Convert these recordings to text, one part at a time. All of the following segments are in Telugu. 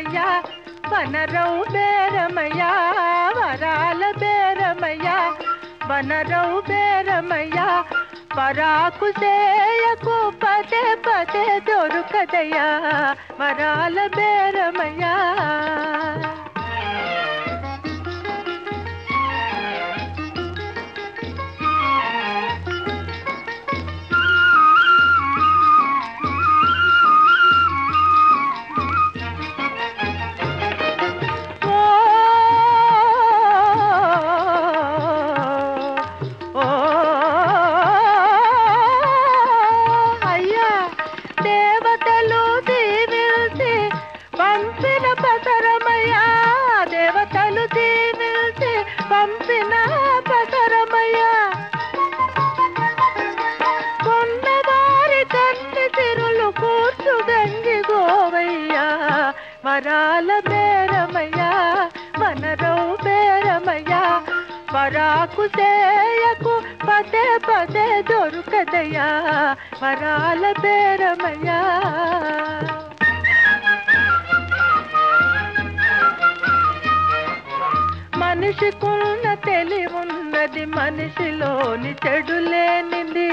బేరమయ్యా వనరవు బేరమయ్యా వరాల బేరమయ్యా వనరవు బేరమయ్యా పరాకు చేయకు పదే పదే దొరుకదయ్యా వరాల బేరమయ్యా పంపిన పసరమయ్యా కొన్నవారి కన్ని తిరులు కూర్చు గంగి గోవయ్యా వరాల బేరమయ్యా వనరవు బేరమయ్యా పరాకు చేయకు పదే పదే దొరుకదయ్యా వరాల బేరమయ్యా మనిషికున్న తెలివున్నది మనిషిలోని చెడు లేనిది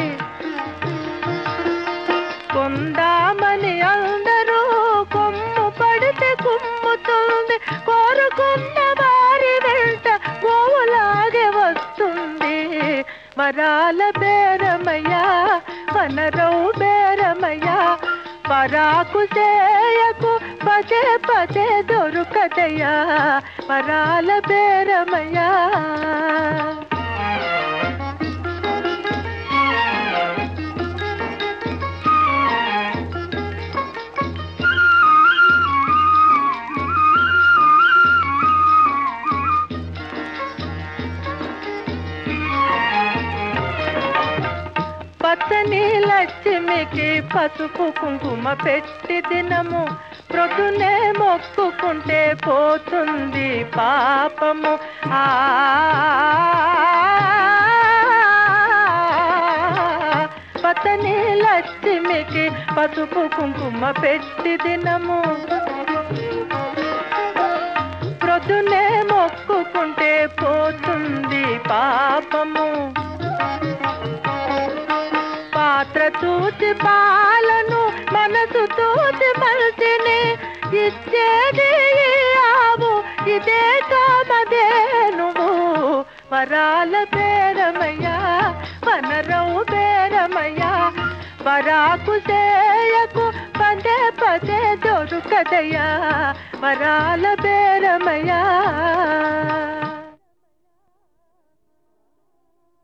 కొందామని అందరూ కొమ్ము పడితే కుమ్ముతుంది కోరుకున్న వారి వెంట గోవులాగే వస్తుంది వరాల బేరమయ్యా వనరవు బేరమయ్యా పరాకు చేయకు పదే పదే దొరుకదయ్యా వరాల బేరమయ్యా పచ్చని లక్ష్మికి పసుపు కుంకుమ పెట్టి దినము ప్రొద్దునే మొక్కుకుంటే పోతుంది పాపము పచ్చని లక్ష్మికి పసుపు కుంకుమ పెట్టి దినము ప్రొద్దునే మొక్కుకుంటే పోతుంది పాపము పాత్ర చూసి పాలను మనసు చూసి మనిషిని ఇచ్చేది ఆవు ఇదే కామదే నువ్వు వరాల బేరమయ్యా వనరవు బేరమయ్యా పరాకు చేయకు పదే పదే దొరుకదయ్యా వరాల బేరమయ్యా